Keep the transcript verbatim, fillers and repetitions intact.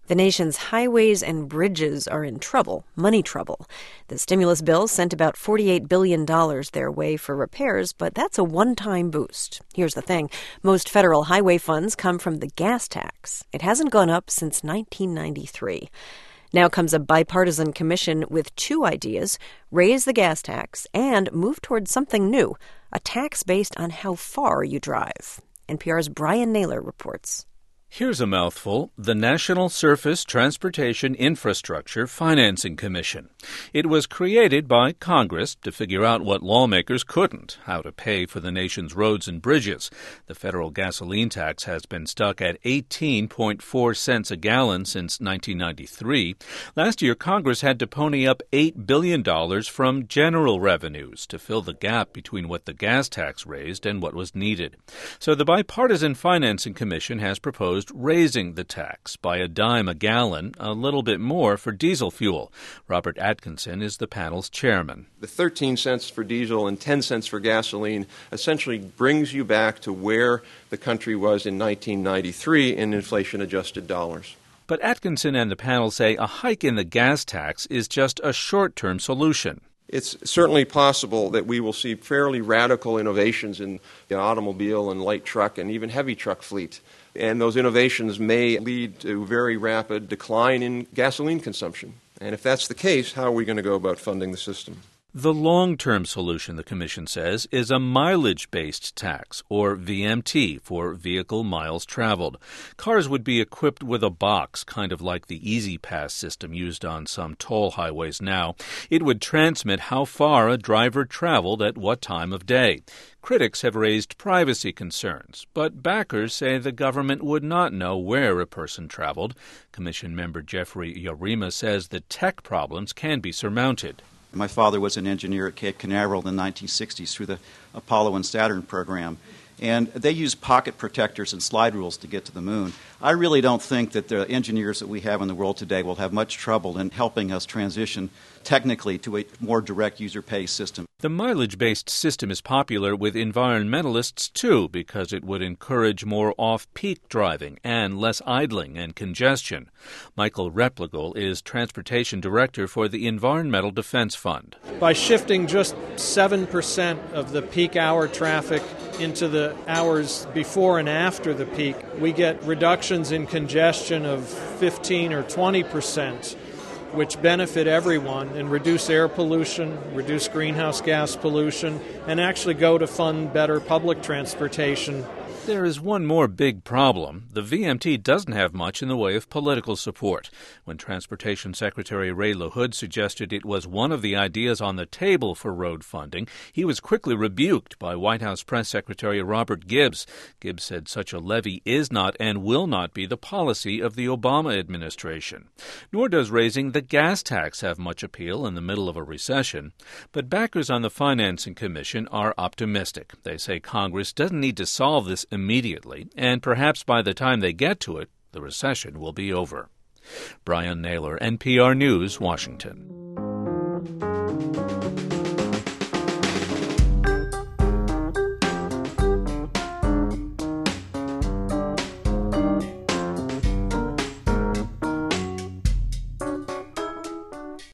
The nation's highways and bridges are in trouble, money trouble. The stimulus bill sent about forty-eight billion dollars their way for repairs, but that's a one-time boost. Here's the thing. Most federal highway funds come from the gas tax. It hasn't gone up since nineteen ninety-three. Now comes a bipartisan commission with two ideas: raise the gas tax and move towards something new, a tax based on how far you drive. N P R's Brian Naylor reports. Here's a mouthful: the National Surface Transportation Infrastructure Financing Commission. It was created by Congress to figure out what lawmakers couldn't, how to pay for the nation's roads and bridges. The federal gasoline tax has been stuck at eighteen point four cents a gallon since nineteen ninety-three. Last year, Congress had to pony up eight billion dollars from general revenues to fill the gap between what the gas tax raised and what was needed. So the Bipartisan Financing Commission has proposed raising the tax by a dime a gallon, a little bit more for diesel fuel. Robert Atkinson is the panel's chairman. The thirteen cents for diesel and ten cents for gasoline essentially brings you back to where the country was in nineteen ninety-three in inflation-adjusted dollars. But Atkinson and the panel say a hike in the gas tax is just a short-term solution. It's certainly possible that we will see fairly radical innovations in the automobile and light truck and even heavy truck fleet. And those innovations may lead to very rapid decline in gasoline consumption. And if that's the case, how are we going to go about funding the system? The long-term solution, the Commission says, is a mileage-based tax, or V M T, for vehicle miles traveled. Cars would be equipped with a box, kind of like the Easy Pass system used on some toll highways now. It would transmit how far a driver traveled at what time of day. Critics have raised privacy concerns, but backers say the government would not know where a person traveled. Commission member Jeffrey Yarima says the tech problems can be surmounted. My father was an engineer at Cape Canaveral in the nineteen sixties through the Apollo and Saturn program, and they used pocket protectors and slide rules to get to the moon. I really don't think that the engineers that we have in the world today will have much trouble in helping us transition technically to a more direct user-pay system. The mileage-based system is popular with environmentalists, too, because it would encourage more off-peak driving and less idling and congestion. Michael Replogle is Transportation Director for the Environmental Defense Fund. By shifting just seven percent of the peak hour traffic into the hours before and after the peak, we get reductions in congestion of fifteen or twenty percent. Which benefit everyone and reduce air pollution, reduce greenhouse gas pollution, and actually go to fund better public transportation. There is one more big problem. The V M T doesn't have much in the way of political support. When Transportation Secretary Ray LaHood suggested it was one of the ideas on the table for road funding, he was quickly rebuked by White House Press Secretary Robert Gibbs. Gibbs said such a levy is not and will not be the policy of the Obama administration. Nor does raising the gas tax have much appeal in the middle of a recession. But backers on the Financing Commission are optimistic. They say Congress doesn't need to solve this immediately, and perhaps by the time they get to it, the recession will be over. Brian Naylor, N P R News, Washington.